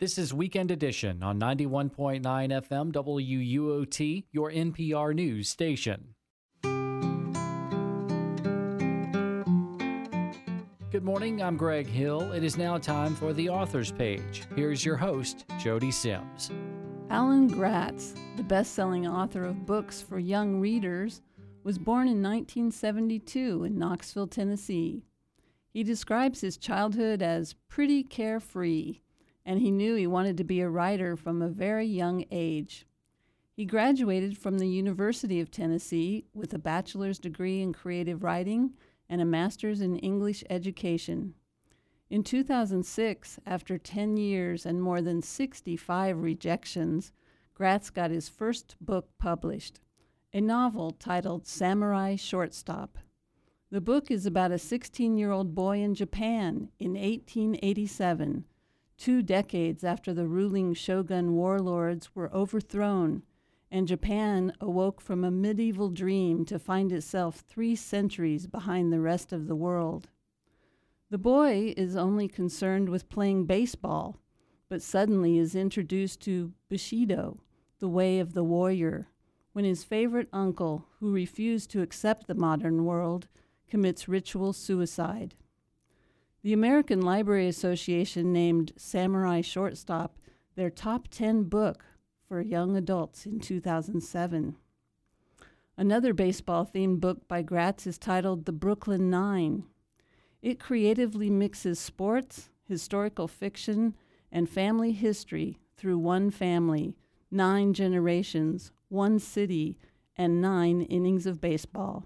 This is Weekend Edition on 91.9 FM WUOT, your NPR news station. Good morning, I'm Greg Hill. It is now time for the Author's Page. Here's your host, Jody Sims. Alan Gratz, the best-selling author of books for young readers, was born in 1972 in Knoxville, Tennessee. He describes his childhood as pretty carefree, and he knew he wanted to be a writer from a very young age. He graduated from the University of Tennessee with a bachelor's degree in creative writing and a master's in English education. In 2006, after 10 years and more than 65 rejections, Gratz got his first book published, a novel titled Samurai Shortstop. The book is about a 16-year-old boy in Japan in 1887, 2 decades after the ruling shogun warlords were overthrown and Japan awoke from a medieval dream to find itself 3 centuries behind the rest of the world. The boy is only concerned with playing baseball, but suddenly is introduced to Bushido, the way of the warrior, when his favorite uncle, who refused to accept the modern world, commits ritual suicide. The American Library Association named Samurai Shortstop their top 10 book for young adults in 2007. Another baseball-themed book by Gratz is titled The Brooklyn Nine. It creatively mixes sports, historical fiction, and family history through one family, 9 generations, 1 city, and 9 innings of baseball.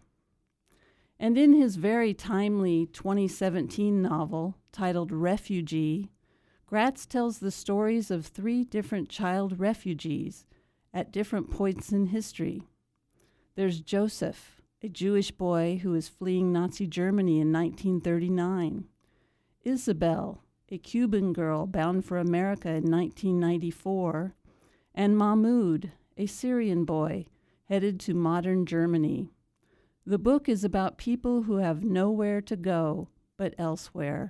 And in his very timely 2017 novel, titled Refugee, Gratz tells the stories of 3 different child refugees at different points in history. There's Joseph, a Jewish boy who is fleeing Nazi Germany in 1939. Isabel, a Cuban girl bound for America in 1994. And Mahmoud, a Syrian boy headed to modern Germany. The book is about people who have nowhere to go but elsewhere.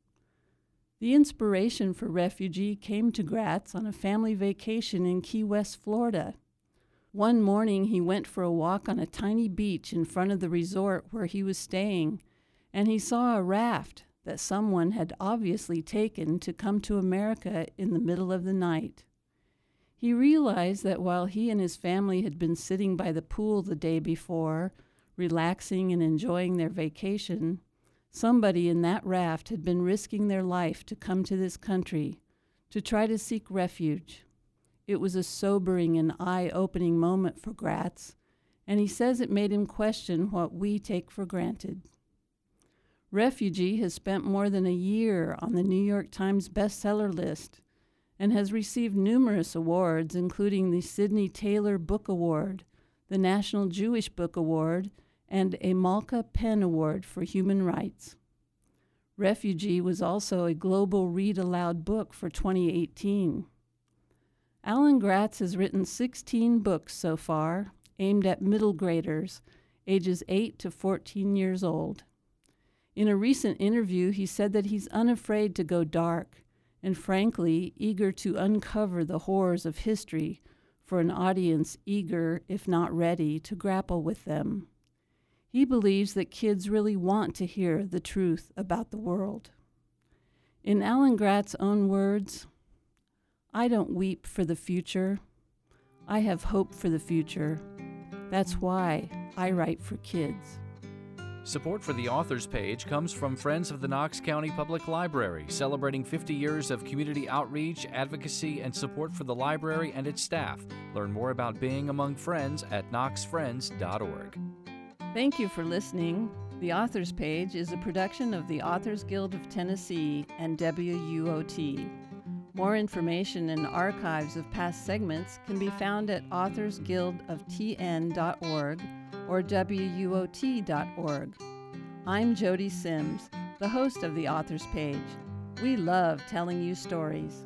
The inspiration for Refugee came to Gratz on a family vacation in Key West, Florida. One morning he went for a walk on a tiny beach in front of the resort where he was staying, and he saw a raft that someone had obviously taken to come to America in the middle of the night. He realized that while he and his family had been sitting by the pool the day before, relaxing and enjoying their vacation, somebody in that raft had been risking their life to come to this country, to try to seek refuge. It was a sobering and eye-opening moment for Gratz, and he says it made him question what we take for granted. Refugee has spent more than a year on the New York Times bestseller list and has received numerous awards, including the Sidney Taylor Book Award, the National Jewish Book Award, and a Malka Pen Award for Human Rights. Refugee was also a Global Read Aloud book for 2018. Alan Gratz has written 16 books so far, aimed at middle graders, ages 8 to 14 years old. In a recent interview, he said that he's unafraid to go dark and, frankly, eager to uncover the horrors of history for an audience eager, if not ready, to grapple with them. He believes that kids really want to hear the truth about the world. In Alan Gratz's own words, "I don't weep for the future. I have hope for the future. That's why I write for kids." Support for the Author's Page comes from Friends of the Knox County Public Library, celebrating 50 years of community outreach, advocacy, and support for the library and its staff. Learn more about being among friends at knoxfriends.org. Thank you for listening. The Author's Page is a production of the Authors Guild of Tennessee and WUOT. More information and archives of past segments can be found at authorsguildoftn.org or WUOT.org. I'm Jody Sims, the host of The Author's Page. We love telling you stories.